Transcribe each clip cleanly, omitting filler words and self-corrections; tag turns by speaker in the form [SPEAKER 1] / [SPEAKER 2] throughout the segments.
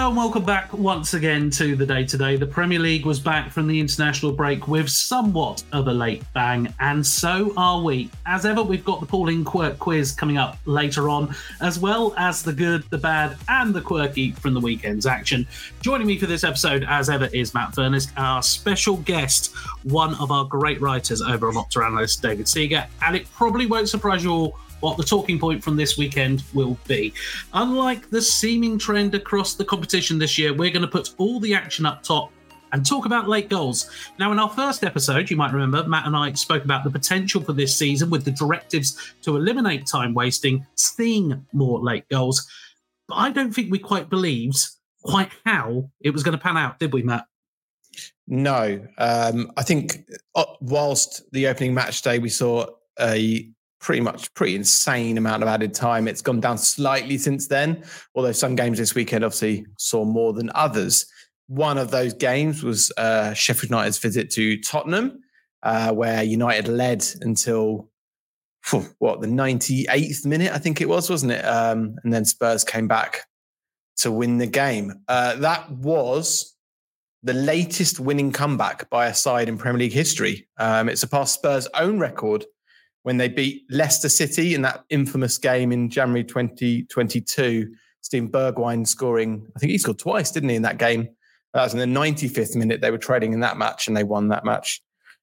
[SPEAKER 1] Hello and welcome back once again to the Day Today. The Premier League was back from the international break with somewhat of a late bang, and so are we. As ever, we've got the Pauline Quirk quiz coming up later on, as well as the good, the bad, and the quirky from the weekend's action. Joining me for this episode, as ever, is Matt Furness, our special guest, one of our great writers over on Opta Analyst, David Seeger, and it probably won't surprise you all what the talking point from this weekend will be. Unlike the seeming trend across the competition this year, we're going to put all the action up top and talk about late goals. Now, in our first episode, you might remember, Matt and I spoke about the potential for this season with the directives to eliminate time wasting, seeing more late goals. But I don't think we quite believed quite how it was going to pan out, did we, Matt?
[SPEAKER 2] No. I think whilst the opening match day, we saw a pretty insane amount of added time. It's gone down slightly since then, although some games this weekend obviously saw more than others. One of those games was Sheffield United's visit to Tottenham, where United led until, the 98th minute, I think it was, wasn't it? And then Spurs came back to win the game. That was the latest winning comeback by a side in Premier League history. It surpassed Spurs' own record when they beat Leicester City in that infamous game in January 2022. Steven Bergwijn scoring, I think he scored twice, didn't he, in that game? That was in the 95th minute. They were trading in that match and they won that match.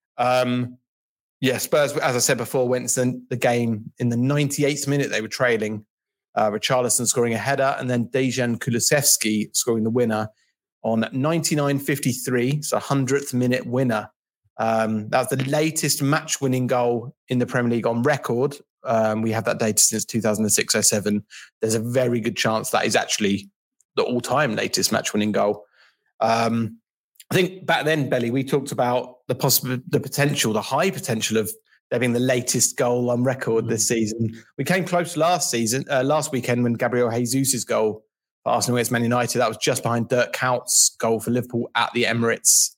[SPEAKER 2] Spurs, as I said before, went to the game in the 98th minute. They were trailing. Richarlison scoring a header and then Dejan Kulusevski scoring the winner on 99.53, so 100th minute winner. That was the latest match-winning goal in the Premier League on record. We have that data since 2006-07. There's a very good chance that is actually the all-time latest match-winning goal. I think back then, Belly, we talked about the potential, the high potential of there being the latest goal on record this season. We came close last weekend when Gabriel Jesus' goal for Arsenal against Man United, that was just behind Dirk Kuyt's goal for Liverpool at the Emirates.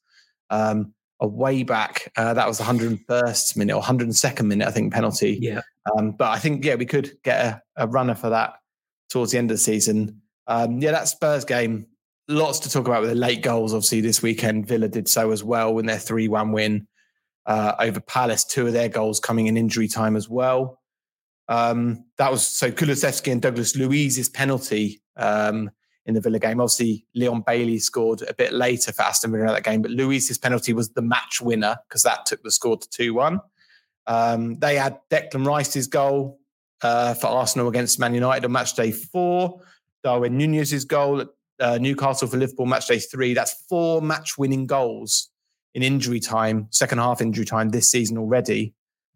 [SPEAKER 2] Way back, that was the 101st minute or 102nd minute, I think, penalty.
[SPEAKER 1] Yeah.
[SPEAKER 2] But I think, we could get a runner for that towards the end of the season. That Spurs game, lots to talk about with the late goals. Obviously, this weekend, Villa did so as well in their 3-1 win over Palace. 2 of their goals coming in injury time as well. That was so Kulusevski and Douglas Luiz's penalty in the Villa game. Obviously, Leon Bailey scored a bit later for Aston Villa in that game, but Luiz's penalty was the match winner because that took the score to 2-1. They had Declan Rice's goal for Arsenal against Man United on match day 4. Darwin Nunez's goal at Newcastle for Liverpool match day 3. That's 4 match-winning goals in injury time, second half injury time this season already.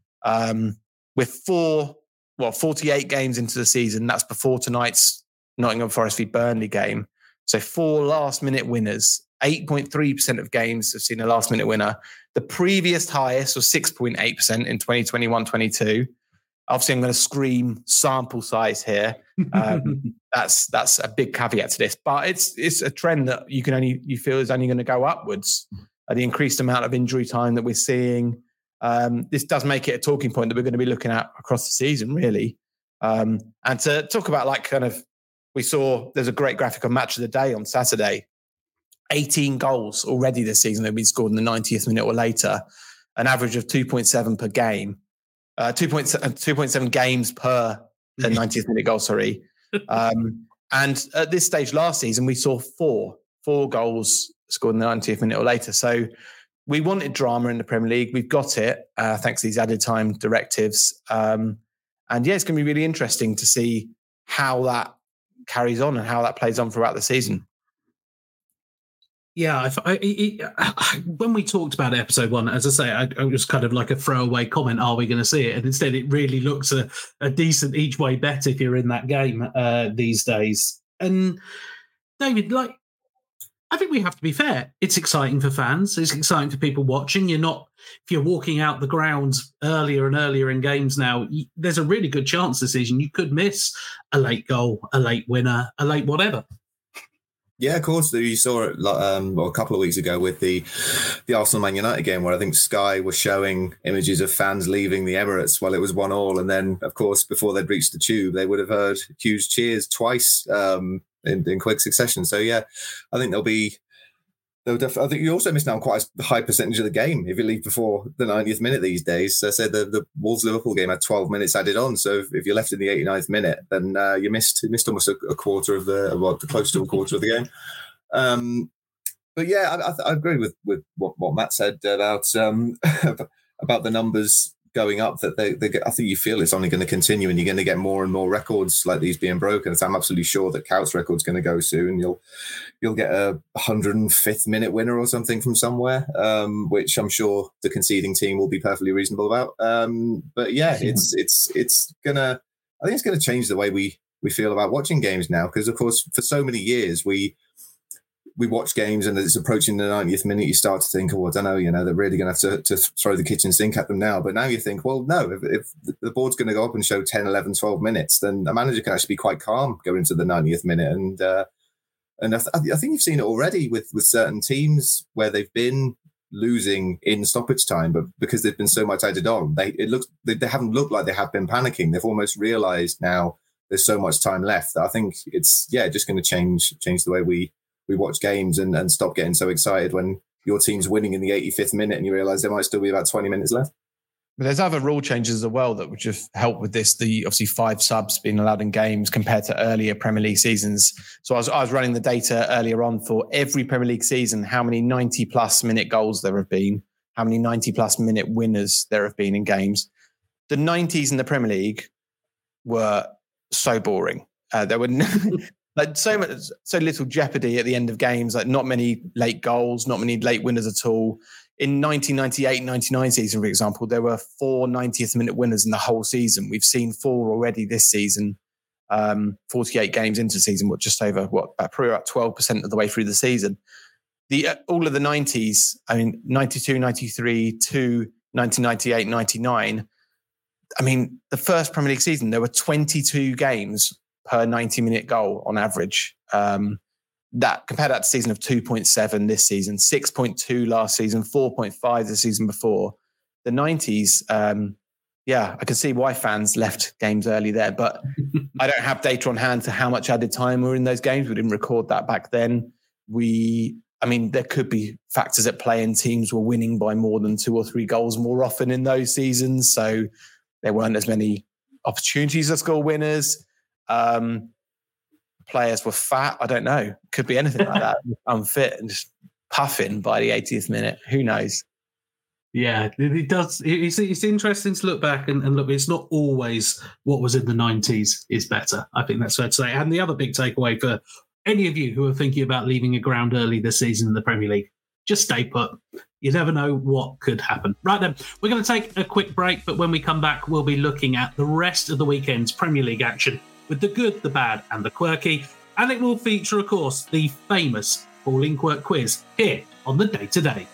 [SPEAKER 2] With 48 games into the season, that's before tonight's Nottingham Forest v Burnley game. So 4 last-minute winners. 8.3% of games have seen a last-minute winner. The previous highest was 6.8% in 2021-22. Obviously, I'm going to scream sample size here. That's a big caveat to this, but it's a trend that you feel is only going to go upwards. The increased amount of injury time that we're seeing. This does make it a talking point that we're going to be looking at across the season, really. And to talk about we saw there's a great graphic on Match of the Day on Saturday. 18 goals already this season have been scored in the 90th minute or later, an average of 2.7 per game, 2.7 games per 90th minute goal, sorry. And at this stage last season, we saw four goals scored in the 90th minute or later. So we wanted drama in the Premier League. We've got it thanks to these added time directives. And it's going to be really interesting to see how that carries on and how that plays on throughout the season.
[SPEAKER 1] Yeah, when we talked about episode 1, as I say, it was kind of like a throwaway comment, are we going to see it? And instead it really looks a decent each way bet if you're in that game these days. And David, I think we have to be fair. It's exciting for fans. It's exciting for people watching. If you're walking out the grounds earlier and earlier in games now, there's a really good chance this season you could miss a late goal, a late winner, a late whatever.
[SPEAKER 3] Yeah, of course. You saw it a couple of weeks ago with the Arsenal Man United game, where I think Sky was showing images of fans leaving the Emirates while it was 1-1, and then, of course, before they'd reached the Tube, they would have heard huge cheers twice in quick succession. So yeah, I think I think you also missed out on quite a high percentage of the game if you leave before the 90th minute these days. So I said the Wolves-Liverpool game had 12 minutes added on. So if you're left in the 89th minute, then you missed almost a quarter of close to a quarter of the game. But yeah, I agree with what Matt said about the numbers going up. That I think you feel it's only going to continue, and you're going to get more and more records like these being broken. So I'm absolutely sure that Coutts' record's going to go soon. You'll get a 105th minute winner or something from somewhere, which I'm sure the conceding team will be perfectly reasonable about. But yeah, it's gonna. I think it's going to change the way we feel about watching games now, because of course for so many years we watch games and as it's approaching the 90th minute, you start to think, I don't know, they're really going to have to throw the kitchen sink at them now. But now you think, well, no, if the board's going to go up and show 10, 11, 12 minutes, then a manager can actually be quite calm going into the 90th minute. And I think you've seen it already with certain teams where they've been losing in stoppage time, but because they've been so much added on, they haven't looked like they have been panicking. They've almost realised now there's so much time left that I think it's just going to change the way we watch games and stop getting so excited when your team's winning in the 85th minute and you realise there might still be about 20 minutes left.
[SPEAKER 2] But there's other rule changes as well that would just help with this. The obviously 5 subs being allowed in games compared to earlier Premier League seasons. So I was running the data earlier on for every Premier League season, how many 90 plus minute goals there have been, how many 90 plus minute winners there have been in games. The 90s in the Premier League were so boring. There were like so little jeopardy at the end of games, like not many late goals, not many late winners at all. In 1998-99 season, for example, there were 4 90th minute winners in the whole season. We've seen 4 already this season, 48 games into the season, just over probably about 12% of the way through the season. All of the 90s, I mean, 92, 93 to 1998, 99. I mean, the first Premier League season, there were 22 games per 90-minute goal on average. That compared that to season of 2.7 this season, 6.2 last season, 4.5 the season before. The 90s, I can see why fans left games early there, but I don't have data on hand to how much added time were in those games. We didn't record that back then. There could be factors at play, and teams were winning by more than 2 or 3 goals more often in those seasons, so there weren't as many opportunities to score winners. Players were fat. I don't know. Could be anything like that. Unfit and just puffing by the 80th minute. Who knows?
[SPEAKER 1] Yeah, it does. It's interesting to look back and look. It's not always what was in the 90s is better. I think that's fair to say. And the other big takeaway for any of you who are thinking about leaving a ground early this season in the Premier League, just stay put. You never know what could happen. Right then, we're going to take a quick break, but when we come back, we'll be looking at the rest of the weekend's Premier League action with the good, the bad, and the quirky. And it will feature, of course, the famous Pauline Quirk quiz here on the Day Today.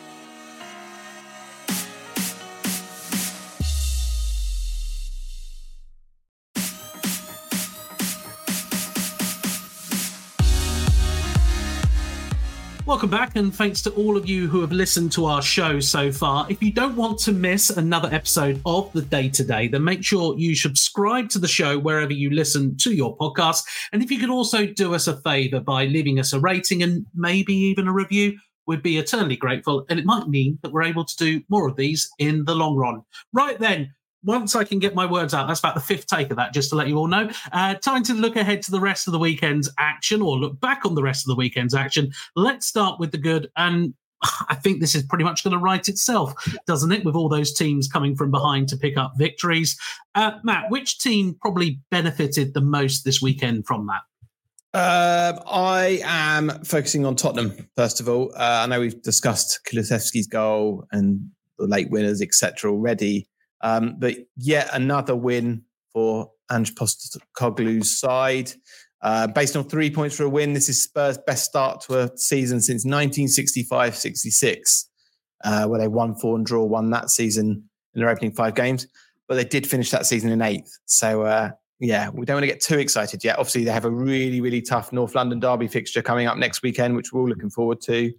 [SPEAKER 1] Welcome back, and thanks to all of you who have listened to our show so far. If you don't want to miss another episode of The Day Today, then make sure you subscribe to the show wherever you listen to your podcast. And if you could also do us a favour by leaving us a rating and maybe even a review, we'd be eternally grateful. And it might mean that we're able to do more of these in the long run. Right then, once I can get my words out, that's about the 5th take of that, just to let you all know. Time to look ahead to the rest of the weekend's action, or look back on the rest of the weekend's action. Let's start with the good, and I think this is pretty much going to write itself, doesn't it, with all those teams coming from behind to pick up victories. Matt, which team probably benefited the most this weekend from that?
[SPEAKER 2] I am focusing on Tottenham, first of all. I know we've discussed Kulusevski's goal and the late winners, etc. already. But yet another win for Ange Postecoglou's side. Based on 3 points for a win, this is Spurs' best start to a season since 1965-66, where they won 4 and draw 1 that season in their opening 5 games. But they did finish that season in 8th. So, we don't want to get too excited yet. Obviously, they have a really, really tough North London derby fixture coming up next weekend, which we're all looking forward to.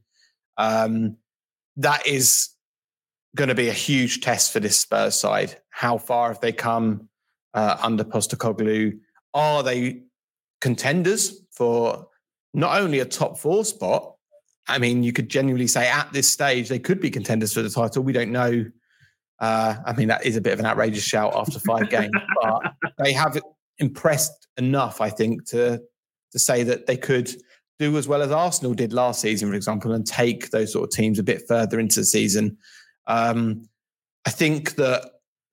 [SPEAKER 2] That is going to be a huge test for this Spurs side. How far have they come under Postecoglou? Are they contenders for not only a top 4 spot. I mean, you could genuinely say at this stage they could be contenders for the title. We don't know. I mean, that is a bit of an outrageous shout after 5 games, but they have impressed enough, I think, to say that they could do as well as Arsenal did last season, for example, and take those sort of teams a bit further into the season. I think that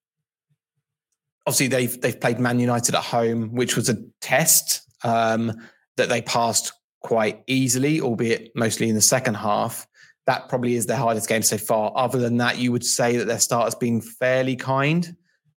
[SPEAKER 2] obviously they've played Man United at home, which was a test that they passed quite easily, albeit mostly in the second half. That probably is their hardest game so far. Other than that, you would say that their start has been fairly kind.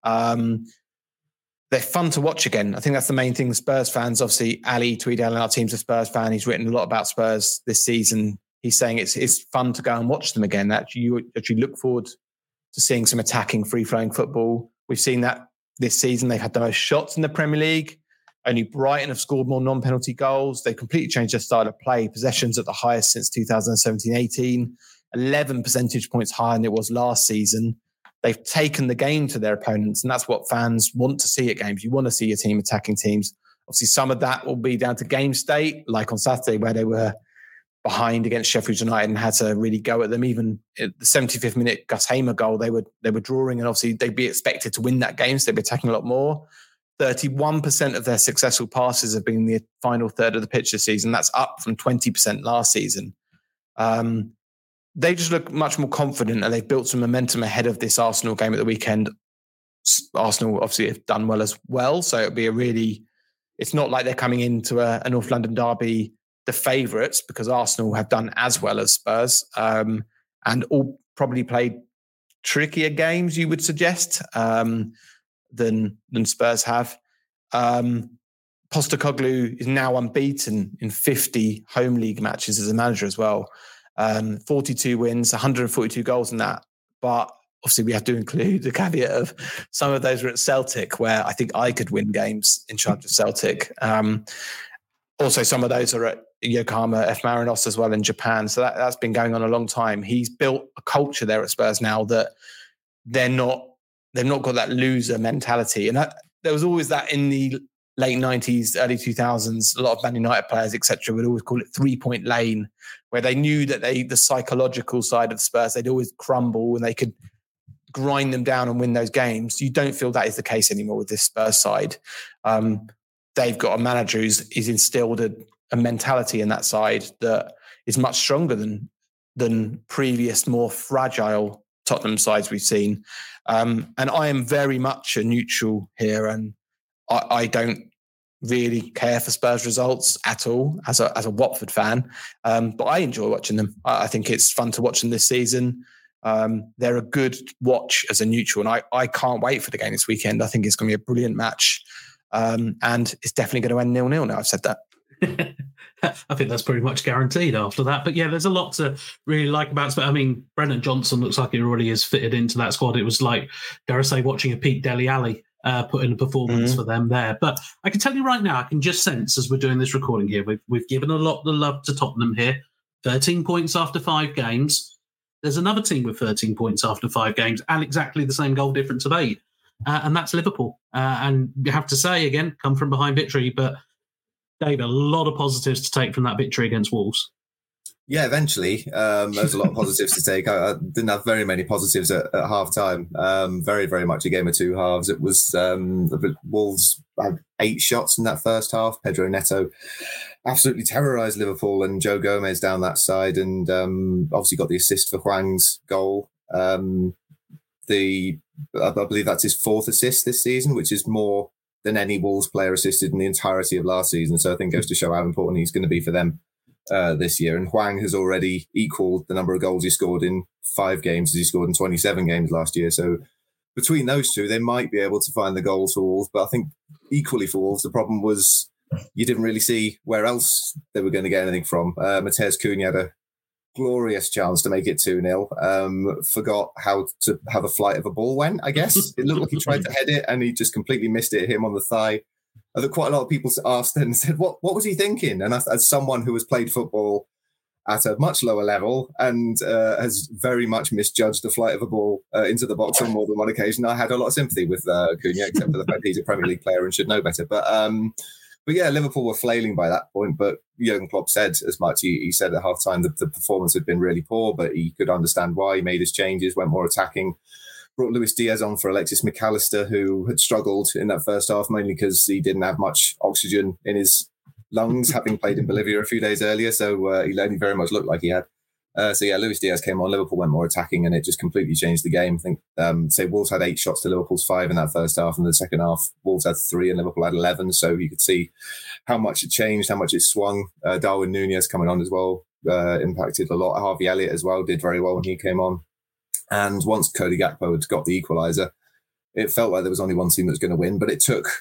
[SPEAKER 2] They're fun to watch again. I think that's the main thing. Spurs fans, obviously, Ali Tweedale, our team's a Spurs fan. He's written a lot about Spurs this season. He's saying it's fun to go and watch them again. That you actually look forward to seeing some attacking, free-flowing football. We've seen that this season. They've had the most shots in the Premier League. Only Brighton have scored more non-penalty goals. They completely changed their style of play. Possessions at the highest since 2017-18, 11 percentage points higher than it was last season. They've taken the game to their opponents, and that's what fans want to see at games. You want to see your team attacking teams. Obviously, some of that will be down to game state, like on Saturday where they were behind against Sheffield United and had to really go at them. Even at the 75th minute Gus Hamer goal, they were drawing, and obviously they'd be expected to win that game, so they'd be attacking a lot more. 31% of their successful passes have been in the final third of the pitch this season. That's up from 20% last season. They just look much more confident, and they've built some momentum ahead of this Arsenal game at the weekend. Arsenal obviously have done well as well, so it'll be it's not like they're coming into a North London derby the favourites, because Arsenal have done as well as Spurs, and all probably played trickier games, you would suggest, than Spurs have. Postecoglou is now unbeaten in 50 home league matches as a manager as well. 42 wins, 142 goals in that. But obviously we have to include the caveat of some of those were at Celtic, where I think I could win games in charge of Celtic. Also, some of those are at Yokohama F. Marinos as well in Japan. So that's been going on a long time. He's built a culture there at Spurs now that they've not got that loser mentality. And there was always that in the late 90s, early 2000s. A lot of Man United players, etc., would always call it 3-point lane, where they knew that the psychological side of Spurs, they'd always crumble and they could grind them down and win those games. You don't feel that is the case anymore with this Spurs side. They've got a manager who's instilled a mentality in that side that is much stronger than previous, more fragile Tottenham sides we've seen. And I am very much a neutral here, and I don't really care for Spurs results at all as a Watford fan. But I enjoy watching them. I think it's fun to watch them this season. They're a good watch as a neutral, and I can't wait for the game this weekend. I think it's going to be a brilliant match. And it's definitely going to end 0-0 now I've said that.
[SPEAKER 1] I think that's pretty much guaranteed after that. But yeah, there's a lot to really like about it. I mean, Brennan Johnson looks like he already is fitted into that squad. It was like, dare I say, watching a Pete Dele Alli put in a performance for them there. But I can tell you right now, I can just sense as we're doing this recording here, we've given a lot of love to Tottenham here. 13 points after 5 games. There's another team with 13 points after 5 games and exactly the same goal difference of 8. And that's Liverpool. And you have to say, again, come from behind victory. But Dave, a lot of positives to take from that victory against Wolves.
[SPEAKER 3] Yeah, eventually. There's a lot of positives to take. I didn't have very many positives at half time. Very, very much a game of 2 halves. It was the Wolves had 8 shots in that first half. Pedro Neto absolutely terrorised Liverpool and Joe Gomez down that side, and obviously got the assist for Hwang's goal. I believe that's his 4th assist this season, which is more than any Wolves player assisted in the entirety of last season. So I think it goes to show how important he's going to be for them this year. And Hwang has already equalled the number of goals he scored in 5 games as he scored in 27 games last year. So between those two, they might be able to find the goals for Wolves. But I think equally for Wolves, the problem was you didn't really see where else they were going to get anything from. Matheus Cunha had a glorious chance to make it 2-0. Forgot how the flight of a ball went, I guess. It looked like he tried to head it and he just completely missed it, hit him on the thigh. I think quite a lot of people asked and said, what was he thinking? And as someone who has played football at a much lower level and has very much misjudged the flight of a ball into the box on more than one occasion, I had a lot of sympathy with Cunha, except for the fact he's a Premier League player and should know better. But But yeah, Liverpool were flailing by that point. But Jurgen Klopp said as much. He said at half-time that the performance had been really poor, but he could understand why. He made his changes, went more attacking, brought Luis Diaz on for Alexis McAllister, who had struggled in that first half, mainly because he didn't have much oxygen in his lungs, having played in Bolivia a few days earlier. So he only very much looked like he had. Luis Diaz came on. Liverpool went more attacking, and it just completely changed the game. I think, Wolves had 8 shots to Liverpool's 5 in that first half, and the second half, Wolves had 3 and Liverpool had 11. So you could see how much it changed, how much it swung. Darwin Núñez coming on as well impacted a lot. Harvey Elliott as well did very well when he came on. And once Cody Gakpo had got the equaliser, it felt like there was only one team that was going to win, but it took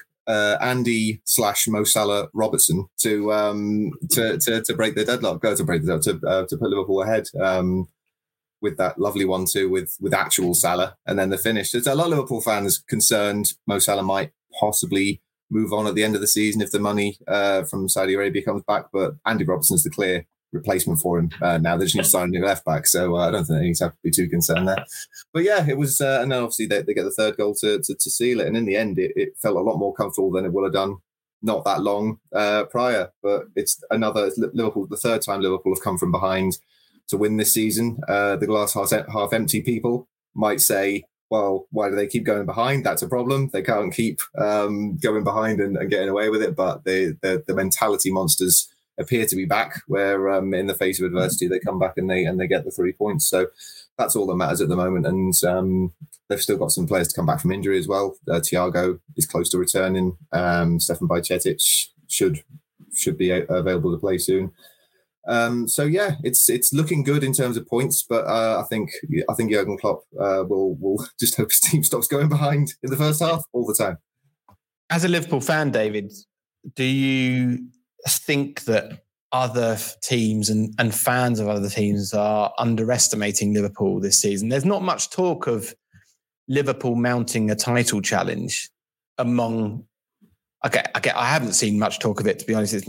[SPEAKER 3] Andy/Mo Salah Robertson to break the deadlock, to put Liverpool ahead with that lovely 1-2 with actual Salah, and then the finish. There's a lot of Liverpool fans concerned Mo Salah might possibly move on at the end of the season if the money from Saudi Arabia comes back, but Andy Robertson's the clear replacement for him now. They just need to sign a new left back, so I don't think they need to be too concerned there. But yeah, it was, and then obviously they get the third goal to seal it, and in the end it felt a lot more comfortable than it would have done not that long prior. But it's Liverpool, the third time Liverpool have come from behind to win this season. The glass half empty people might say, well, why do they keep going behind? That's a problem. They can't keep going behind and getting away with it. But the mentality monsters appear to be back, where in the face of adversity they come back and they get the 3 points. So that's all that matters at the moment. And they've still got some players to come back from injury as well. Thiago is close to returning. Stefan Bajcetic should be available to play soon. So yeah, it's looking good in terms of points, but I think Jurgen Klopp will just hope his team stops going behind in the first half all the time.
[SPEAKER 2] As a Liverpool fan, David, do you think that other teams and fans of other teams are underestimating Liverpool this season? There's not much talk of Liverpool mounting a title challenge among. Okay, I haven't seen much talk of it, to be honest. It's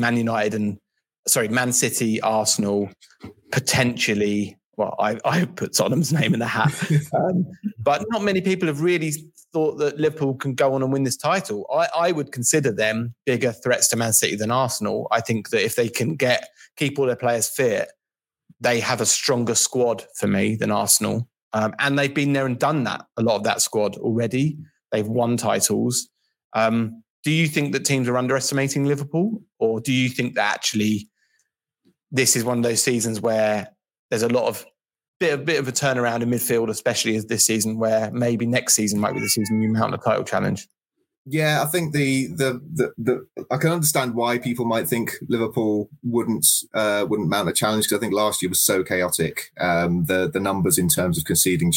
[SPEAKER 2] Man City, Arsenal, potentially. Well, I put Tottenham's name in the hat, but not many people have really thought that Liverpool can go on and win this title. I would consider them bigger threats to Man City than Arsenal. I think that if they can keep all their players fit, they have a stronger squad for me than Arsenal. And they've been there and done that, a lot of that squad already. They've won titles. Do you think that teams are underestimating Liverpool? Or do you think that actually this is one of those seasons where there's a lot of bit of a turnaround in midfield, especially as this season, where maybe next season might be the season you mount a title challenge?
[SPEAKER 3] Yeah, I think the I can understand why people might think Liverpool wouldn't mount a challenge, because I think last year was so chaotic. The numbers in terms of conceding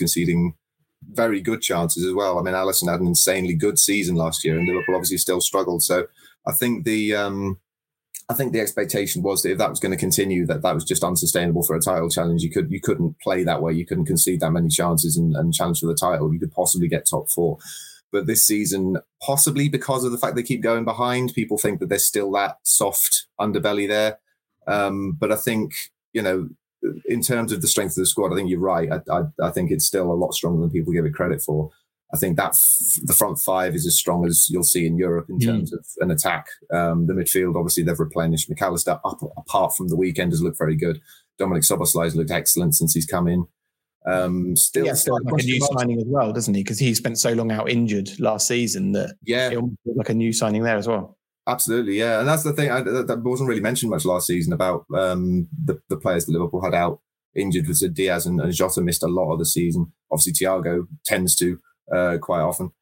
[SPEAKER 3] very good chances as well. I mean, Alisson had an insanely good season last year, and Liverpool obviously still struggled. So I think the expectation was that if that was going to continue, that was just unsustainable for a title challenge. You couldn't play that way. You couldn't concede that many chances and challenge for the title. You could possibly get top 4. But this season, possibly because of the fact they keep going behind, people think that there's still that soft underbelly there. But I think, in terms of the strength of the squad, I think you're right. I think it's still a lot stronger than people give it credit for. I think that the front 5 is as strong as you'll see in Europe in terms of an attack. The midfield, obviously, they've replenished. McAllister, apart from the weekend, has looked very good. Dominic Szoboszlai's looked excellent since he's come in. Still
[SPEAKER 2] like a new signing as well, doesn't he? Because he spent so long out injured last season that it like a new signing there as well.
[SPEAKER 3] Absolutely, yeah. And that's the thing that wasn't really mentioned much last season about the players that Liverpool had out injured. Was Diaz and Jota missed a lot of the season. Obviously, Thiago tends to quite often.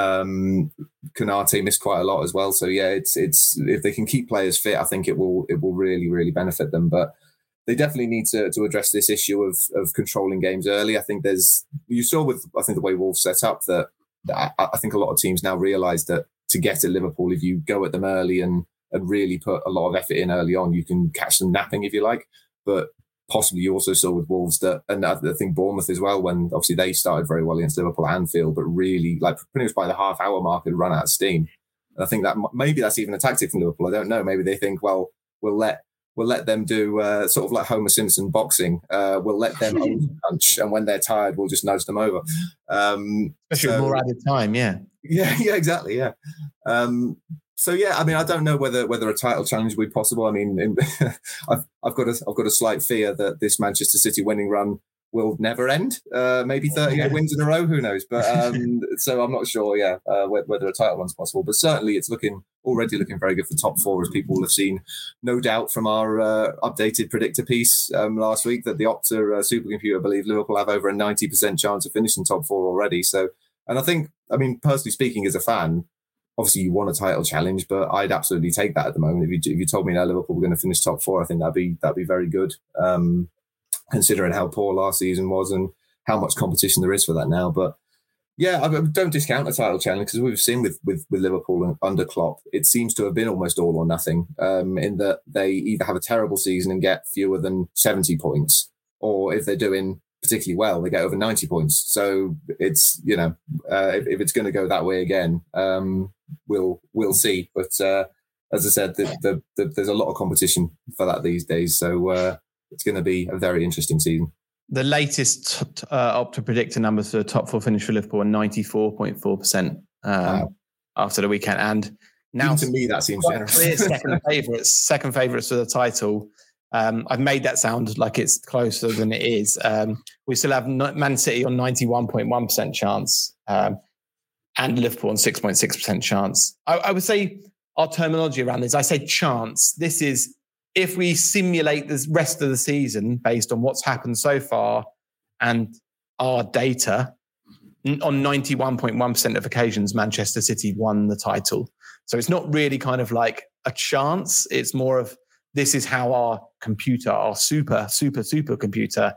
[SPEAKER 3] Konate missed quite a lot as well. So yeah, it's if they can keep players fit, I think it will really, really benefit them. But they definitely need to address this issue of controlling games early. I think you saw with the way Wolves set up that I think a lot of teams now realise that to get at Liverpool, if you go at them early and really put a lot of effort in early on, you can catch them napping if you like. But possibly you also saw with Wolves that, and I think Bournemouth as well, when obviously they started very well against Liverpool at Anfield, but really like pretty much by the half hour mark had run out of steam. And I think that maybe that's even a tactic from Liverpool. I don't know. Maybe they think, well, we'll let them do sort of like Homer Simpson boxing. We'll let them punch, and when they're tired, we'll just nudge them over. Especially
[SPEAKER 2] with more added time, yeah.
[SPEAKER 3] Yeah, exactly, yeah. So yeah, I mean, I don't know whether a title challenge would be possible. I mean, I've got a slight fear that this Manchester City winning run will never end. Maybe 38 wins in a row, who knows? But so I'm not sure. Yeah, whether a title run's possible, but certainly it's already looking very good for top four, as people will have seen, no doubt, from our updated predictor piece last week, that the Opta supercomputer believe Liverpool have over a 90% chance of finishing top four already. So, and I think, I mean, personally speaking, as a fan, obviously you want a title challenge, but I'd absolutely take that at the moment. If you told me that Liverpool were going to finish top four, I think that'd be very good. Considering how poor last season was and how much competition there is for that now. But yeah, I don't discount a title challenge, because we've seen with Liverpool and under Klopp, it seems to have been almost all or nothing, in that they either have a terrible season and get fewer than 70 points, or if they're doing particularly well, they get over 90 points. So it's, if it's going to go that way again, we'll see. But as I said, there's a lot of competition for that these days. So it's going to be a very interesting season.
[SPEAKER 2] The latest Opta predictor numbers for the top four finish for Liverpool are 94.4% after the weekend. And now,
[SPEAKER 3] even to me, that seems generous.
[SPEAKER 2] Clear second favourites for the title. I've made that sound like it's closer than it is. We still have Man City on 91.1% chance and Liverpool on 6.6% chance. I would say our terminology around this, I say chance. This is if we simulate the rest of the season based on what's happened so far and our data, on 91.1% of occasions, Manchester City won the title. So it's not really kind of like a chance. It's more of, this is how our computer, our super computer,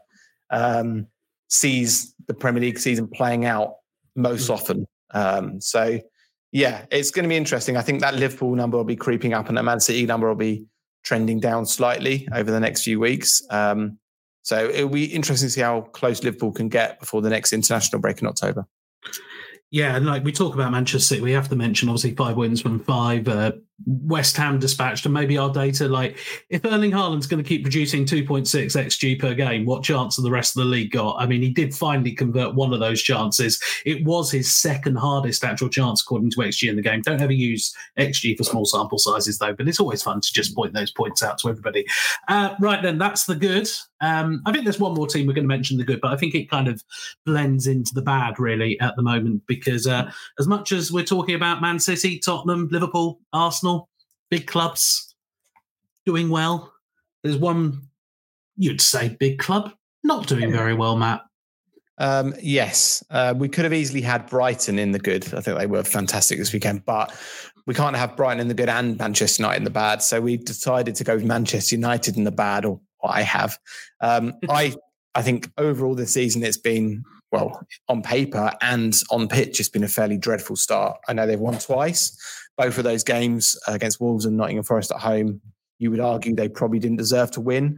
[SPEAKER 2] sees the Premier League season playing out most often. So yeah, it's going to be interesting. I think that Liverpool number will be creeping up and that Man City number will be trending down slightly over the next few weeks. So it'll be interesting to see how close Liverpool can get before the next international break in October.
[SPEAKER 1] Yeah, and like we talk about Manchester City, we have to mention obviously 5 wins from 5. West Ham dispatched, and maybe our data, like if Erling Haaland's going to keep producing 2.6 XG per game, what chance have the rest of the league got? I mean, he did finally convert one of those chances. It was his second hardest actual chance according to XG in the game. Don't ever use XG for small sample sizes though, but it's always fun to just point those points out to everybody. Right then, that's the good. I think there's one more team we're going to mention the good, but I think it kind of blends into the bad really at the moment, because as much as we're talking about Man City, Tottenham, Liverpool, Arsenal, big clubs doing well, there's one, you'd say, big club not doing very well, Matt.
[SPEAKER 2] Yes, we could have easily had Brighton in the good. I think they were fantastic this weekend, but we can't have Brighton in the good and Manchester United in the bad. So we decided to go with Manchester United in the bad, or what I have. I think overall this season it's been, well, on paper and on pitch, it's been a fairly dreadful start. I know they've won twice. Both of those games against Wolves and Nottingham Forest at home, you would argue they probably didn't deserve to win.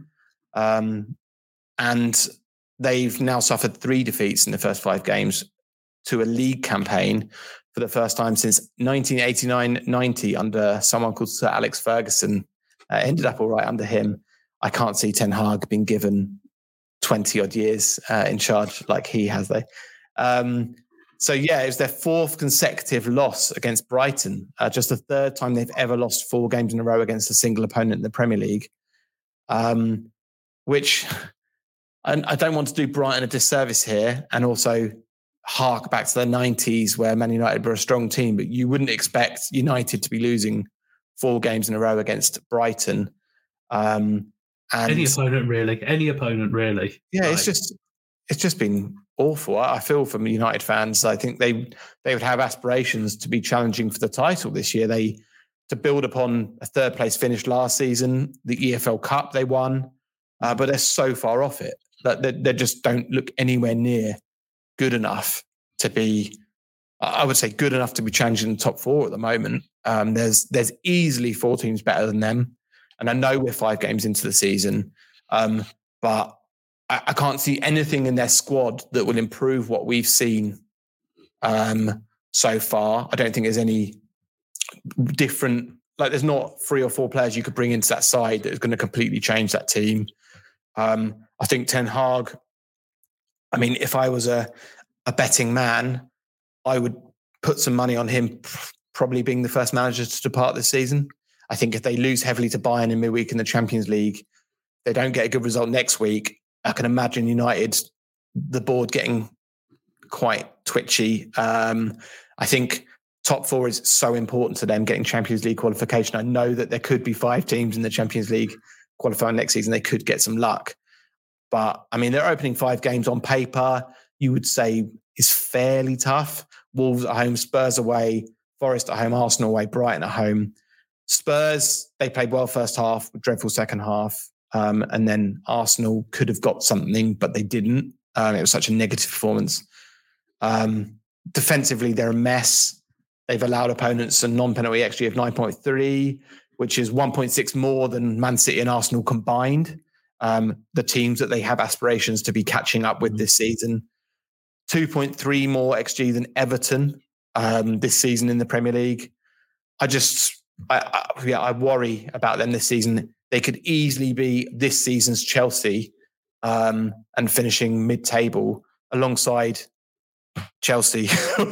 [SPEAKER 2] And they've now suffered 3 defeats in the first 5 games to a league campaign for the first time since 1989-90 under someone called Sir Alex Ferguson. Ended up all right under him. I can't see Ten Hag being given 20 odd years in charge like he has, though. So yeah, it was their 4th consecutive loss against Brighton. Just the 3rd time they've ever lost 4 games in a row against a single opponent in the Premier League. Which, and I don't want to do Brighton a disservice here, and also hark back to the 90s where Man United were a strong team, but you wouldn't expect United to be losing 4 games in a row against Brighton. And
[SPEAKER 1] any opponent really.
[SPEAKER 2] Yeah, like, it's just been awful. I feel for United fans. I think they would have aspirations to be challenging for the title this year. To build upon a 3rd place finish last season, the EFL Cup they won, but they're so far off it that they just don't look anywhere near good enough to be, I would say, good enough to be challenging the top 4 at the moment. There's easily 4 teams better than them. And I know we're 5 games into the season, but I can't see anything in their squad that will improve what we've seen so far. I don't think there's any different, like there's not 3 or 4 players you could bring into that side that is going to completely change that team. I think Ten Hag, I mean, if I was a betting man, I would put some money on him probably being the first manager to depart this season. I think if they lose heavily to Bayern in midweek in the Champions League, they don't get a good result next week, I can imagine United, the board getting quite twitchy. I think top four is so important to them getting Champions League qualification. I know that there could be 5 teams in the Champions League qualifying next season. They could get some luck. But, I mean, they're opening 5 games on paper, you would say is fairly tough. Wolves at home, Spurs away, Forest at home, Arsenal away, Brighton at home. Spurs, they played well first half, dreadful second half. And then Arsenal could have got something, but they didn't. It was such a negative performance. Defensively, they're a mess. They've allowed opponents a non-penalty XG of 9.3, which is 1.6 more than Man City and Arsenal combined. The teams that they have aspirations to be catching up with this season. 2.3 more XG than Everton this season in the Premier League. I worry about them this season. They could easily be this season's Chelsea and finishing mid-table alongside Chelsea.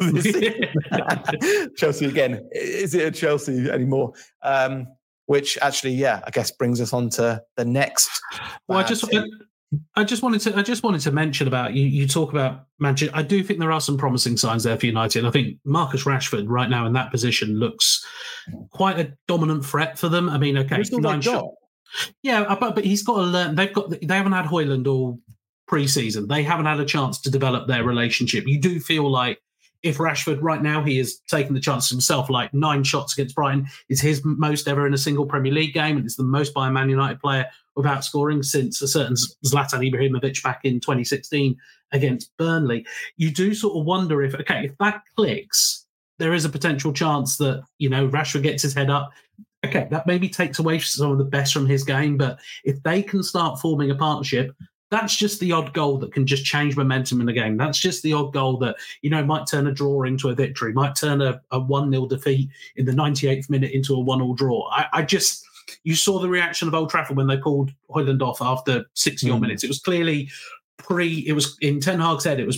[SPEAKER 2] Chelsea again. Is it a Chelsea anymore? Which actually, I guess brings us on to the next.
[SPEAKER 1] Well, I just wanted to mention about you talk about Manchester. I do think there are some promising signs there for United. I think Marcus Rashford right now in that position looks quite a dominant threat for them. I mean, okay, 9 shots. Yeah, but he's got to learn. They haven't had Højlund all pre-season. They haven't had a chance to develop their relationship. You do feel like if Rashford right now, he is taking the chance himself, like 9 shots against Brighton is his most ever in a single Premier League game, and it's the most by a Man United player without scoring since a certain Zlatan Ibrahimovic back in 2016 against Burnley. You do sort of wonder if that clicks, there is a potential chance that, Rashford gets his head up. Okay, that maybe takes away some of the best from his game, but if they can start forming a partnership, that's just the odd goal that can just change momentum in the game. That's just the odd goal that, might turn a draw into a victory, might turn a 1-0 defeat in the 98th minute into a 1-1 draw. You saw the reaction of Old Trafford when they pulled Højlund off after 60 minutes. It was clearly in Ten Hag's head, it was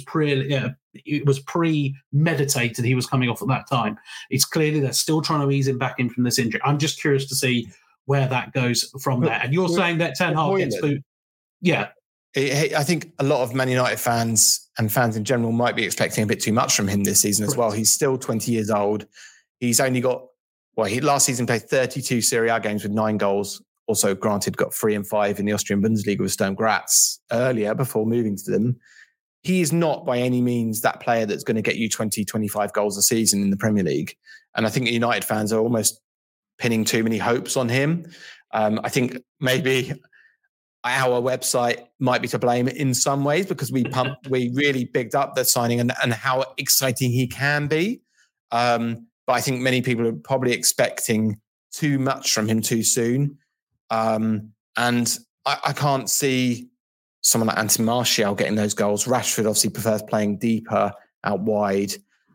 [SPEAKER 1] premeditated. He was coming off at that time. It's clearly they're still trying to ease him back in from this injury. I'm just curious to see where that goes from there. And you're saying that Ten Hag gets booed. Yeah.
[SPEAKER 2] I think a lot of Man United fans and fans in general might be expecting a bit too much from him this season as well. He's still 20 years old. He's only got, he last season played 32 Serie A games with 9 goals. Also, granted, got 3 and 5 in the Austrian Bundesliga with Sturm Graz earlier before moving to them. He is not by any means that player that's going to get you 20, 25 goals a season in the Premier League. And I think United fans are almost pinning too many hopes on him. I think maybe our website might be to blame in some ways because we really bigged up the signing and how exciting he can be. But I think many people are probably expecting too much from him too soon. And I can't see someone like Anthony Martial getting those goals. Rashford obviously prefers playing deeper out wide.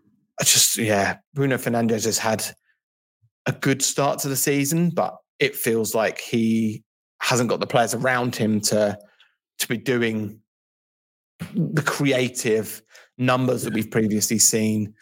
[SPEAKER 2] Bruno Fernandes has had a good start to the season, but it feels like he hasn't got the players around him to be doing the creative numbers that we've previously seen.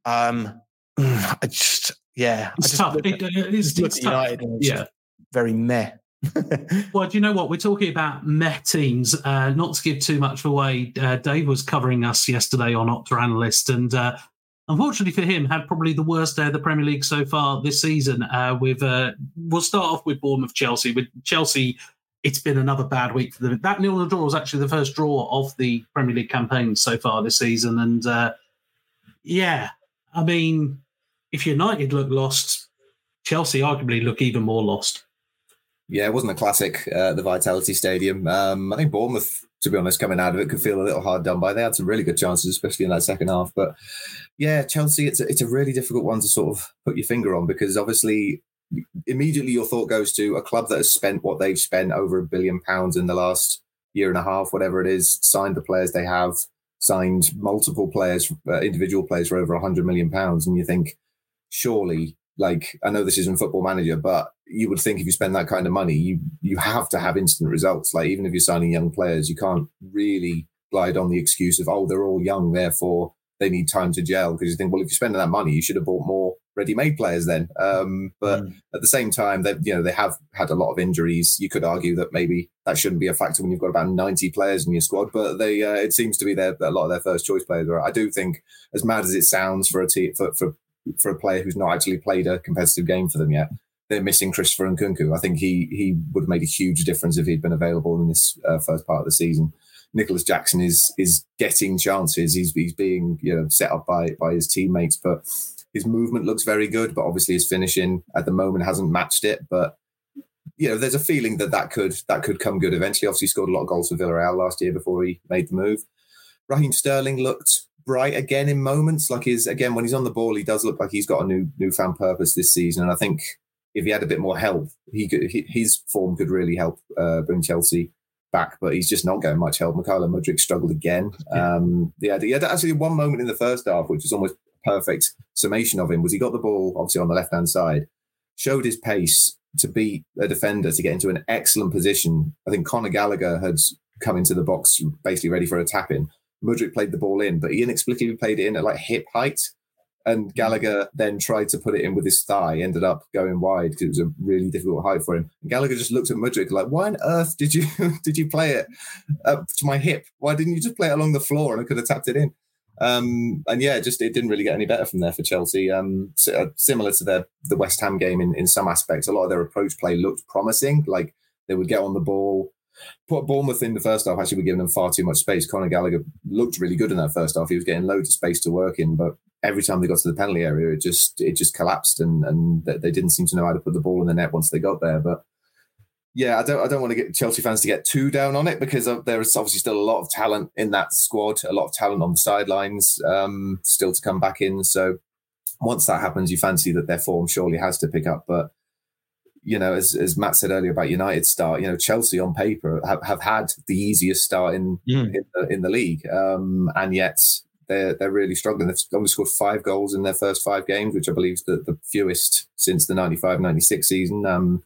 [SPEAKER 1] It's tough. It's tough. Yeah.
[SPEAKER 2] Very meh.
[SPEAKER 1] Well, do you know what? We're talking about meh teams. Not to give too much away, Dave was covering us yesterday on Opta Analyst, and unfortunately for him, had probably the worst day of the Premier League so far this season. We'll start off with Bournemouth-Chelsea. With Chelsea, it's been another bad week for them. That 0-0 draw was actually the first draw of the Premier League campaign so far this season. And I mean, if United look lost, Chelsea arguably look even more lost.
[SPEAKER 3] Yeah, it wasn't a classic, the Vitality Stadium. I think Bournemouth, to be honest, coming out of it could feel a little hard done by. They had some really good chances, especially in that second half. But yeah, Chelsea, it's a really difficult one to sort of put your finger on because obviously immediately your thought goes to a club that has spent what they've spent over £1 billion in the last year and a half, whatever it is, signed the players they have, signed multiple players, individual players for over £100 million. And you think, surely, like, I know this isn't Football Manager, but you would think if you spend that kind of money, you have to have instant results. Like, even if you're signing young players, you can't really glide on the excuse of, they're all young, therefore they need time to gel. Because you think, well, if you're spending that money, you should have bought more ready-made players then. But at the same time, they have had a lot of injuries. You could argue that maybe that shouldn't be a factor when you've got about 90 players in your squad, but it seems to be a lot of their first choice players. I do think, as mad as it sounds for a team, for a player who's not actually played a competitive game for them yet, they're missing Christopher Nkunku. I think he would have made a huge difference if he'd been available in this first part of the season. Nicholas Jackson is getting chances. He's being set up by his teammates, but his movement looks very good. But obviously his finishing at the moment hasn't matched it. But there's a feeling that could come good eventually. Obviously, he scored a lot of goals for Villarreal last year before he made the move. Raheem Sterling looked bright again in moments. Like when he's on the ball, he does look like he's got a newfound purpose this season. And I think if he had a bit more help, his form could really help bring Chelsea back, but he's just not getting much help. Mykhailo Mudryk struggled again. He had actually one moment in the first half, which was almost a perfect summation of him, was he got the ball, obviously on the left-hand side, showed his pace to beat a defender to get into an excellent position. I think Conor Gallagher had come into the box basically ready for a tap-in. Mudryk played the ball in, but he inexplicably played it in at like hip height. And Gallagher then tried to put it in with his thigh, ended up going wide because it was a really difficult height for him. And Gallagher just looked at Mudryk like, why on earth did you play it to my hip? Why didn't you just play it along the floor and I could have tapped it in? It didn't really get any better from there for Chelsea. Similar to the West Ham game in some aspects, a lot of their approach play looked promising. Like they would get on the ball. Put Bournemouth in the first half, actually, we're giving them far too much space. Conor Gallagher looked really good in that first half. He was getting loads of space to work in, but every time they got to the penalty area, it just collapsed, and they didn't seem to know how to put the ball in the net once they got there. But yeah, I don't want to get Chelsea fans to get too down on it because there is obviously still a lot of talent in that squad, a lot of talent on the sidelines still to come back in. So once that happens, you fancy that their form surely has to pick up, but. As Matt said earlier about United's start, Chelsea on paper have had the easiest start in the league, and yet they're really struggling. They've only scored 5 goals in their first 5 games, which I believe is the fewest since the 95-96 season.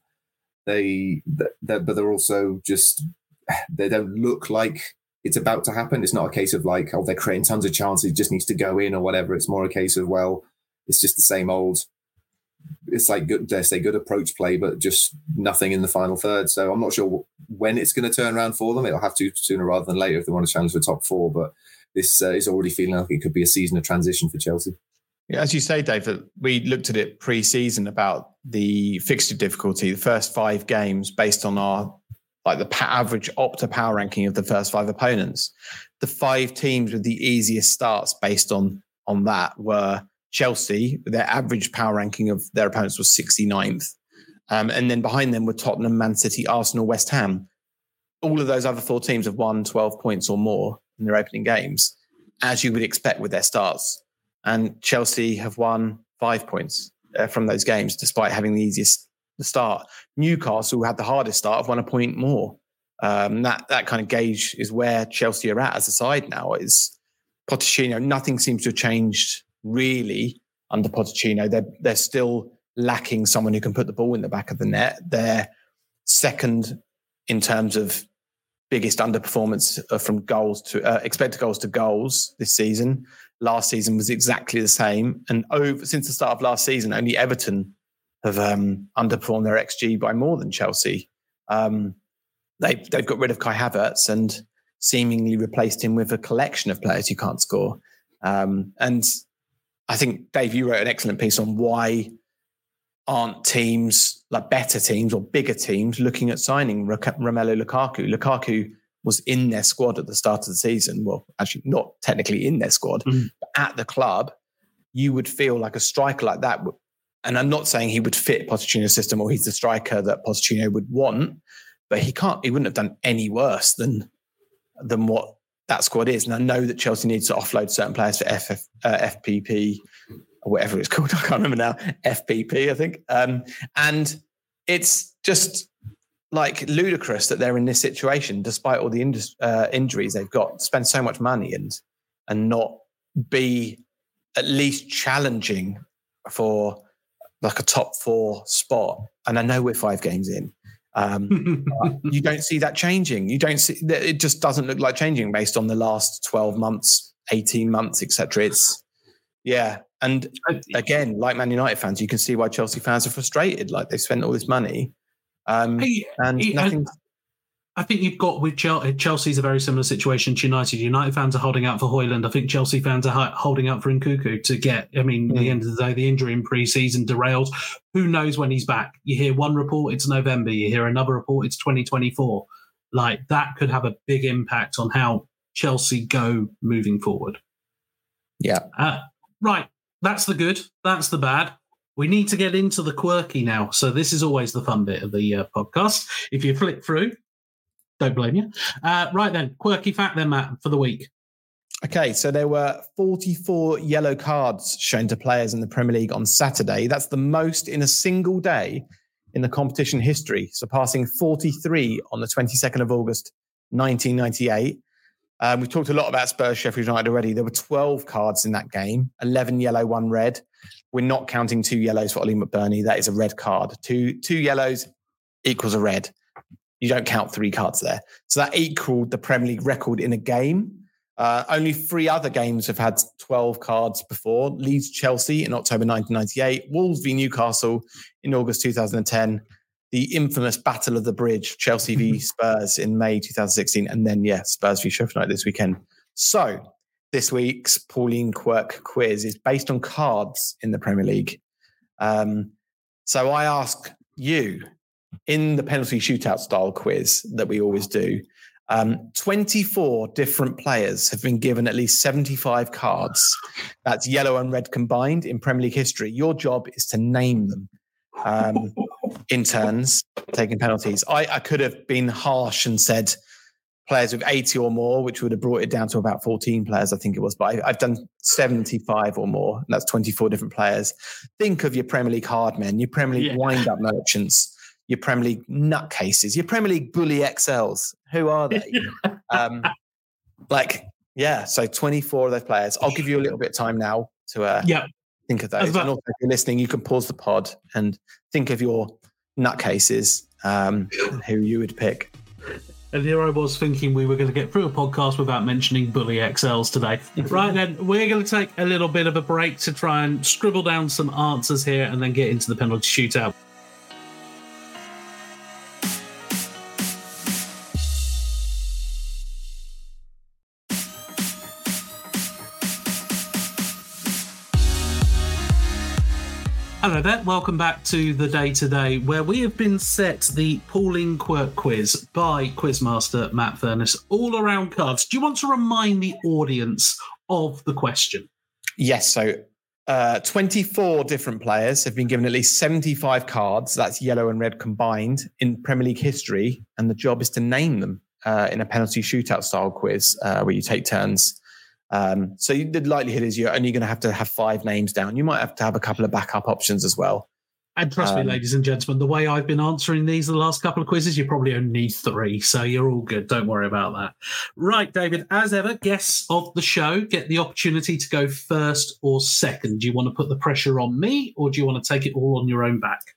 [SPEAKER 3] But they're also just they don't look like it's about to happen. It's not a case of like, they're creating tons of chances, it just needs to go in or whatever. It's more a case of, it's just the same old. It's like good approach play, but just nothing in the final third. So I'm not sure when it's going to turn around for them. It'll have to sooner rather than later if they want to challenge for top 4. But this is already feeling like it could be a season of transition for Chelsea.
[SPEAKER 2] Yeah, as you say, Dave, that we looked at it pre-season about the fixture difficulty, the first 5 games based on our the average Opta power ranking of the first 5 opponents. The 5 teams with the easiest starts based on that were Chelsea. Their average power ranking of their opponents was 69th. And then behind them were Tottenham, Man City, Arsenal, West Ham. All of those other 4 teams have won 12 points or more in their opening games, as you would expect with their starts. And Chelsea have won 5 points from those games, despite having the easiest start. Newcastle, who had the hardest start, have won a point more. That kind of gauge is where Chelsea are at as a side now. Is Pochettino, nothing seems to have changed really under Pochettino. They're still lacking someone who can put the ball in the back of the net. They're second in terms of biggest underperformance from goals to expected goals to goals this season. Last season was exactly the same. And since the start of last season, only Everton have underperformed their XG by more than Chelsea. They've got rid of Kai Havertz and seemingly replaced him with a collection of players who can't score. And I think, Dave, you wrote an excellent piece on why aren't teams, like better teams or bigger teams, looking at signing Romelu Lukaku. Lukaku was in their squad at the start of the season. Well, actually not technically in their squad, but at the club, you would feel like a striker like that. And I'm not saying he would fit Pochettino's system or he's the striker that Pochettino would want, but he wouldn't have done any worse than what that squad is. And I know that Chelsea needs to offload certain players for FPP or whatever it's called. I can't remember now. FPP, I think. And it's just like ludicrous that they're in this situation, despite all the injuries they've got, spend so much money and not be at least challenging for like a top 4 spot. And I know we're 5 games in. You don't see that changing. It just doesn't look like changing based on the last 12 months, 18 months, etc. And again, like Man United fans, you can see why Chelsea fans are frustrated. Like, they spent all this money, and nothing.
[SPEAKER 1] I think you've got with Chelsea's a very similar situation to United. United fans are holding out for Højlund. I think Chelsea fans are holding out for Nkunku to get. I mean, at the end of the day, the injury in pre-season derailed. Who knows when he's back? You hear one report, it's November. You hear another report, it's 2024. Like, that could have a big impact on how Chelsea go moving forward.
[SPEAKER 2] Yeah.
[SPEAKER 1] Right. That's the good. That's the bad. We need to get into the quirky now. So this is always the fun bit of the podcast. If you flip through, don't blame you. Right then, quirky fact then, Matt, for the week.
[SPEAKER 2] Okay, so there were 44 yellow cards shown to players in the Premier League on Saturday. That's the most in a single day in the competition history, surpassing 43 on the 22nd of August, 1998. We've talked a lot about Spurs Sheffield United already. There were 12 cards in that game, 11 yellow, 1 red. We're not counting 2 yellows for Ollie McBurney. That is a red card. Two yellows equals a red. You don't count 3 cards there. So that equaled the Premier League record in a game. Only 3 other games have had 12 cards before. Leeds Chelsea in October 1998, Wolves v Newcastle in August 2010, the infamous Battle of the Bridge, Chelsea v Spurs in May 2016, and then, Spurs v Sheffield United this weekend. So this week's Pauline Quirk quiz is based on cards in the Premier League. So I ask you, in the penalty shootout style quiz that we always do, 24 different players have been given at least 75 cards. That's yellow and red combined in Premier League history. Your job is to name them. In turns, taking penalties. I could have been harsh and said players with 80 or more, which would have brought it down to about 14 players, I think it was. But I've done 75 or more, and that's 24 different players. Think of your Premier League hard men, your Premier League wind-up merchants, your Premier League nutcases, your Premier League bully XLs. Who are they? So 24 of those players. I'll give you a little bit of time now to think of those. And also, if you're listening, you can pause the pod and think of your nutcases, who you would pick.
[SPEAKER 1] And here I was thinking we were going to get through a podcast without mentioning bully XLs today. Right then, we're going to take a little bit of a break to try and scribble down some answers here and then get into the penalty shootout. Hello there, welcome back to the Day Today, where we have been set the Pauline Quirk quiz by Quizmaster Matt Furness, all around cards. Do you want to remind the audience of the question?
[SPEAKER 2] Yes, so 24 different players have been given at least 75 cards, that's yellow and red combined, in Premier League history, and the job is to name them in a penalty shootout style quiz where you take turns. So the likelihood is you're only going to have 5 names down. You might have to have a couple of backup options as well.
[SPEAKER 1] And trust me, ladies and gentlemen, the way I've been answering these the last couple of quizzes, you probably only need 3. So you're all good. Don't worry about that. Right, David, as ever, guests of the show get the opportunity to go first or second. Do you want to put the pressure on me, or do you want to take it all on your own back?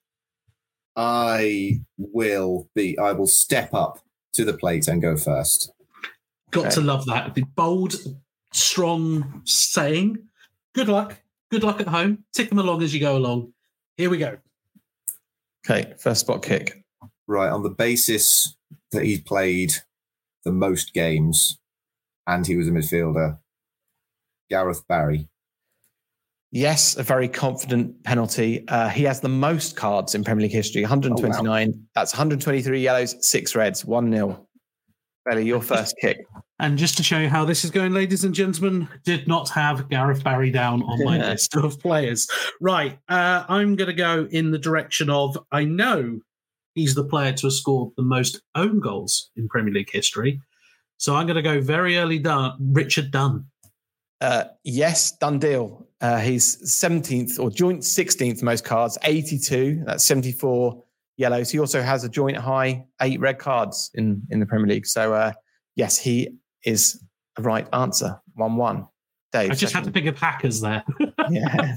[SPEAKER 3] I will step up to the plate and go first.
[SPEAKER 1] Got to love that. The bold, strong saying. Good luck at home. Tick them along as you go along. Here we go.
[SPEAKER 2] Okay, first spot kick.
[SPEAKER 3] Right, on the basis that he played the most games and he was a midfielder, Gareth Barry.
[SPEAKER 2] Yes, a very confident penalty. He has the most cards in Premier League history, 129. Oh, wow. That's 123 yellows, 6 reds, 1-0. Belly, your first kick.
[SPEAKER 1] And just to show you how this is going, ladies and gentlemen, did not have Gareth Barry down on my list of players. Right, I'm going to go in the direction of, I know he's the player to have scored the most own goals in Premier League history. So I'm going to go very early Richard Dunn.
[SPEAKER 2] Yes, done deal. He's 17th or joint 16th most cards, 82. That's 74 yellows. He also has a joint high 8 red cards in the Premier League. So, yes, he is a right answer. 1-1. Dave.
[SPEAKER 1] I just had to pick up Hackers there.
[SPEAKER 2] Yeah.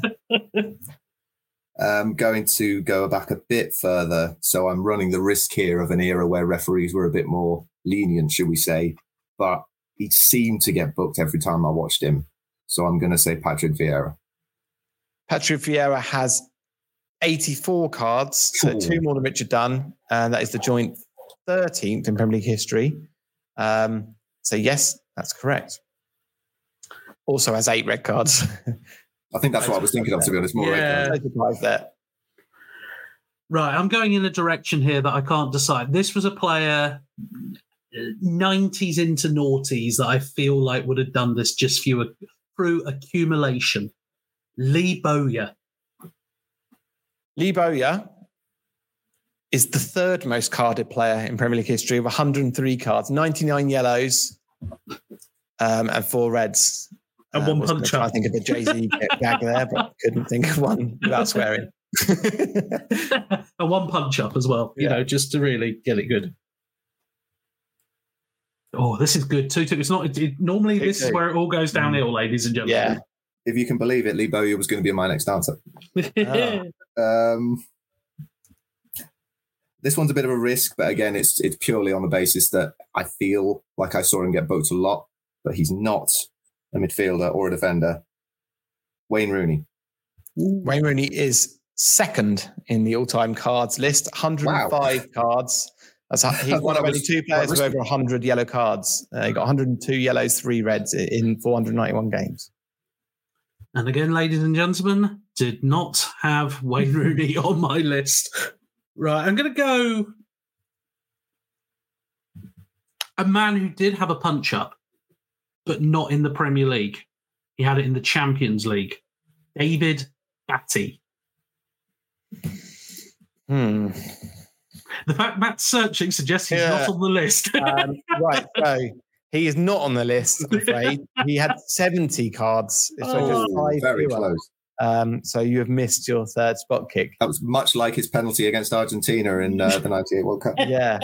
[SPEAKER 3] I'm going to go back a bit further. So I'm running the risk here of an era where referees were a bit more lenient, should we say. But he seemed to get booked every time I watched him. So I'm going to say Patrick Vieira.
[SPEAKER 2] Patrick Vieira has 84 cards, so 2 more than Richard Dunn, and that is the joint 13th in Premier League history. So yes, that's correct. Also has 8 red cards.
[SPEAKER 3] I think that's what I was thinking of, to be honest. More red cards.
[SPEAKER 2] There.
[SPEAKER 1] Right, I'm going in a direction here that I can't decide. This was a player 90s into noughties that I feel like would have done this just through accumulation. Lee Bowyer.
[SPEAKER 2] Lee Bowyer is the 3rd most carded player in Premier League history with 103 cards, 99 yellows, and 4 reds.
[SPEAKER 1] And 1 punch up.
[SPEAKER 2] I think of a Jay-Z gag there, but couldn't think of one without swearing.
[SPEAKER 1] And 1 punch up as well, you know, just to really get it good. Oh, this is good. 2-2. It's not. Normally, this is where it all goes downhill, ladies and gentlemen.
[SPEAKER 2] Yeah.
[SPEAKER 3] If you can believe it, Lee Bowyer was going to be my next answer. This one's a bit of a risk, but again, it's purely on the basis that I feel like I saw him get booked a lot, but he's not a midfielder or a defender. Wayne Rooney.
[SPEAKER 2] Wayne Rooney is 2nd in the all-time cards list, 105 cards. He's one of only 2 players with over 100 yellow cards. He got 102 yellows, 3 reds in 491 games.
[SPEAKER 1] And again, ladies and gentlemen, did not have Wayne Rooney on my list. Right, I'm going to go a man who did have a punch-up, but not in the Premier League. He had it in the Champions League. David Batty.
[SPEAKER 2] The
[SPEAKER 1] fact Matt's searching suggests he's not on the list.
[SPEAKER 2] Right, so he is not on the list, I'm afraid. He had 70 cards. So just 5
[SPEAKER 3] very
[SPEAKER 2] fewer.
[SPEAKER 3] close.
[SPEAKER 2] So you have missed your 3rd spot kick.
[SPEAKER 3] That was much like his penalty against Argentina in the 98 World Cup.
[SPEAKER 2] Yeah.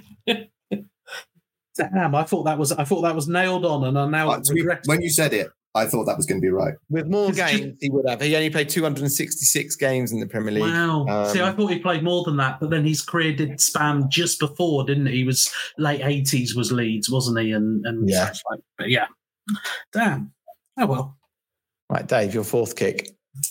[SPEAKER 1] Damn, I thought that was nailed on, and I now regret.
[SPEAKER 3] When you said it, I thought that was going to be right.
[SPEAKER 2] With more games, he would have. He only played 266 games in the Premier League.
[SPEAKER 1] Wow. See, I thought he played more than that, but then his career did span just before, didn't it? He was late 80s was Leeds, wasn't he? And such like, but yeah. Damn. Oh, well.
[SPEAKER 2] Right, Dave, your 4th kick.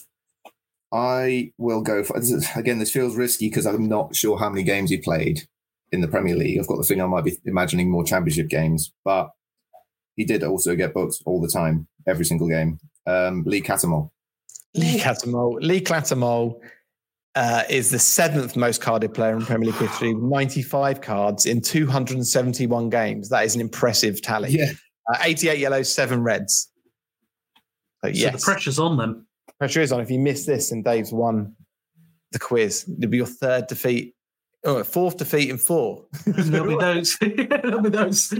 [SPEAKER 3] I will go for, again, this feels risky because I'm not sure how many games he played in the Premier League. I've got the thing I might be imagining more Championship games, but he did also get booked all the time, every single game. Lee Cattermole.
[SPEAKER 2] Lee Cattermole is the 7th most carded player in Premier League history, with 95 cards in 271 games. That is an impressive tally.
[SPEAKER 3] Yeah.
[SPEAKER 2] 88 yellows, 7 reds. So
[SPEAKER 1] the pressure's on them.
[SPEAKER 2] Pressure is on. If you miss this and Dave's won the quiz, it'll be your 3rd defeat. Oh, 4th defeat in 4.
[SPEAKER 1] There'll be those. There'll be those.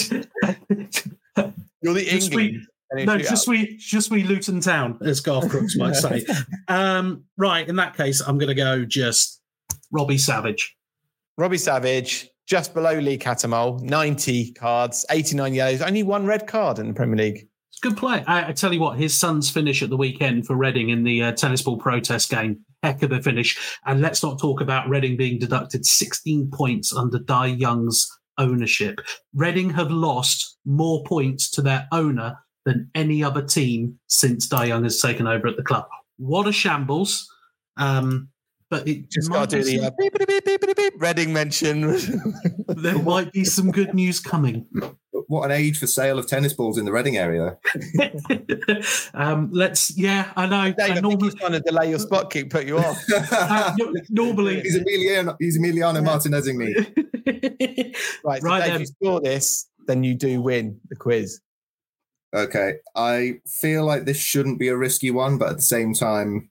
[SPEAKER 2] You're the England.
[SPEAKER 1] Just we Luton Town, as Garth Crooks might say. Right, in that case, I'm going to go just Robbie Savage.
[SPEAKER 2] Robbie Savage, just below Lee Cattermole, 90 cards, 89 yellows, only 1 red card in the Premier League.
[SPEAKER 1] It's a good play. I tell you what, his son's finish at the weekend for Reading in the tennis ball protest game, heck of a finish. And let's not talk about Reading being deducted 16 points under Dai Young's ownership. Reading have lost more points to their owner than any other team since Dai Young has taken over at the club. What a shambles. But it
[SPEAKER 2] just got to do the beep, beep, beep, beep, beep, Reading mention.
[SPEAKER 1] There might be some good news coming.
[SPEAKER 3] What an age for sale of tennis balls in the Reading area.
[SPEAKER 1] I know.
[SPEAKER 2] Dave, I think he's trying to delay your spot kick, put you off.
[SPEAKER 1] Normally,
[SPEAKER 3] he's Emiliano Martinezing me.
[SPEAKER 2] Right, so Dave, if you score this, then you do win the quiz.
[SPEAKER 3] Okay, I feel like this shouldn't be a risky one, but at the same time,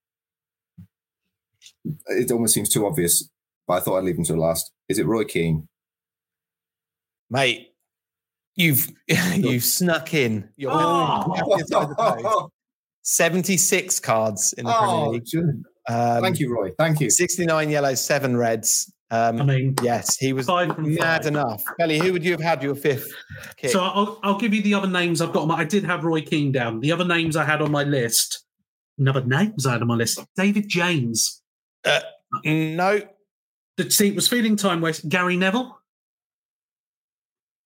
[SPEAKER 3] it almost seems too obvious. But I thought I'd leave him to last. Is it Roy Keane?
[SPEAKER 2] Mate, you've snuck in. You're 76 cards in the Premier League.
[SPEAKER 3] Thank you, Roy. Thank you.
[SPEAKER 2] 69 yellows, 7 reds. Yes, he was mad enough. Kelly, who would you have had your 5th kick?
[SPEAKER 1] So I'll give you the other names I've got. I did have Roy Keane down. The other names I had on my list. David James.
[SPEAKER 2] No.
[SPEAKER 1] The team was feeling time waste. Gary Neville.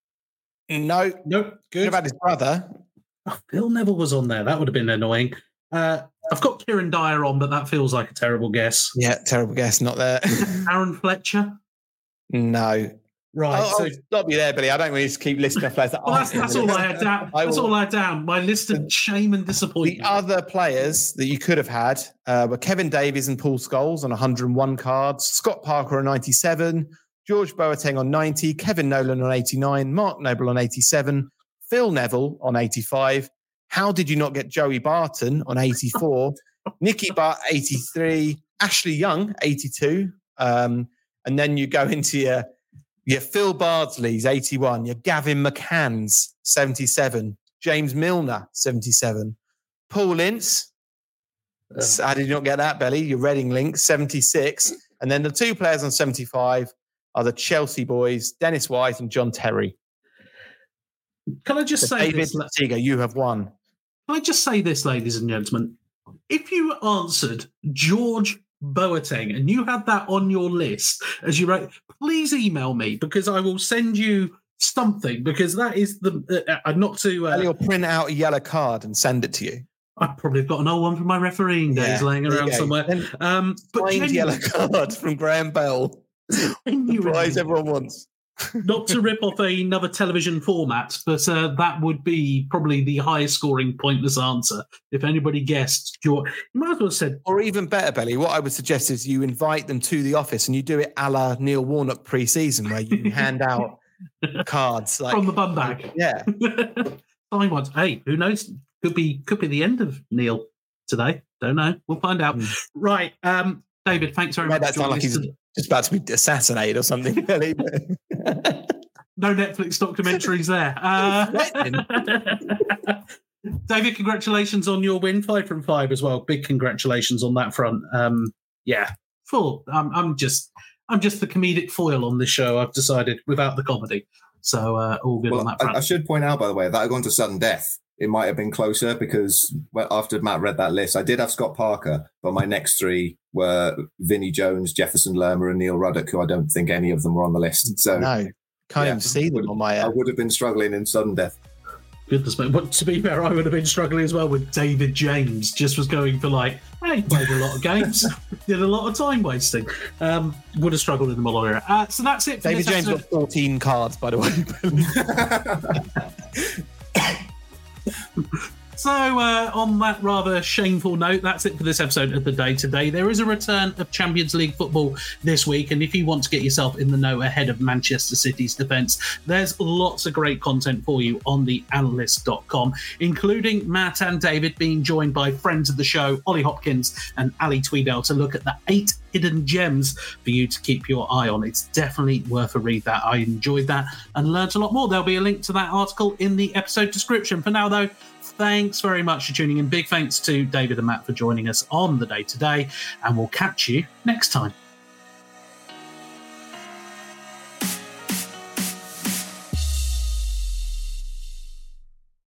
[SPEAKER 2] No.
[SPEAKER 1] Nope. Good.
[SPEAKER 2] What about his brother?
[SPEAKER 1] Oh, Bill Neville was on there. That would have been annoying. I've got Kieran Dyer on, but that feels like a terrible guess.
[SPEAKER 2] Yeah, terrible guess. Not there.
[SPEAKER 1] Aaron Fletcher?
[SPEAKER 2] No.
[SPEAKER 1] Right.
[SPEAKER 2] I'll stop you there, Billy. I don't really just keep listing off players.
[SPEAKER 1] That's all I had down. That's all I had down. My list of shame and disappointment.
[SPEAKER 2] The other players that you could have had were Kevin Davies and Paul Scholes on 101 cards, Scott Parker on 97, George Boateng on 90, Kevin Nolan on 89, Mark Noble on 87, Phil Neville on 85. How did you not get Joey Barton on 84? Nicky Butt 83, Ashley Young 82, and then you go into your Phil Bardsley's 81, your Gavin McCann's 77, James Milner 77, Paul Ince. How did you not get that, Belly? Your Reading link 76, and then the two players on 75 are the Chelsea boys, Dennis White and John Terry.
[SPEAKER 1] Can I just say
[SPEAKER 2] David Seager, you have won.
[SPEAKER 1] Can I just say this, ladies and gentlemen? If you answered George Boateng and you had that on your list as you wrote, please email me because I will send you something because that is not to...
[SPEAKER 2] You'll print out a yellow card and send it to you.
[SPEAKER 1] I've probably got an old one from my refereeing days laying around somewhere.
[SPEAKER 2] But yellow card from Graham Bell. Prize everyone wants.
[SPEAKER 1] Not to rip off another television format, but that would be probably the highest scoring pointless answer. If anybody guessed, you might as well have said...
[SPEAKER 2] Or even better, Belly, what I would suggest is you invite them to the office and you do it a la Neil Warnock pre-season where you hand out cards.
[SPEAKER 1] From the bum bag.
[SPEAKER 2] Yeah.
[SPEAKER 1] Sign ones. Hey, who knows? Could be the end of Neil today. Don't know. We'll find out. Right. David, thanks very much.
[SPEAKER 2] That sound like he's just about to be assassinated or something.
[SPEAKER 1] No Netflix documentaries there. David, congratulations on your win, 5 from 5 as well. Big congratulations on that front. Full. I'm just the comedic foil on this show. I've decided without the comedy. So all good on that front.
[SPEAKER 3] I should point out, by the way, that I've gone to sudden death. It might have been closer because after Matt read that list, I did have Scott Parker, but my next three were Vinnie Jones, Jefferson Lerma, and Neil Ruddock, who I don't think any of them were on the list. So
[SPEAKER 2] no, can't even see them on my.
[SPEAKER 3] I would have been struggling in sudden death.
[SPEAKER 1] Goodness me. But to be fair, I would have been struggling as well with David James. Just was going for he played a lot of games, did a lot of time wasting. Would have struggled in the model era. So that's it for
[SPEAKER 2] David James got 14 cards, by the way.
[SPEAKER 1] So on that rather shameful note, that's it for this episode of The Day Today. There is a return of Champions League football this week, and if you want to get yourself in the know ahead of Manchester City's defence, there's lots of great content for you on theanalyst.com, including Matt and David being joined by friends of the show, Ollie Hopkins and Ali Tweedale, to look at the 8 hidden gems for you to keep your eye on. It's definitely worth a read that. I enjoyed that and learned a lot more. There'll be a link to that article in the episode description. For now, though, thanks very much for tuning in. Big thanks to David and Matt for joining us on The Day Today, and we'll catch you next time.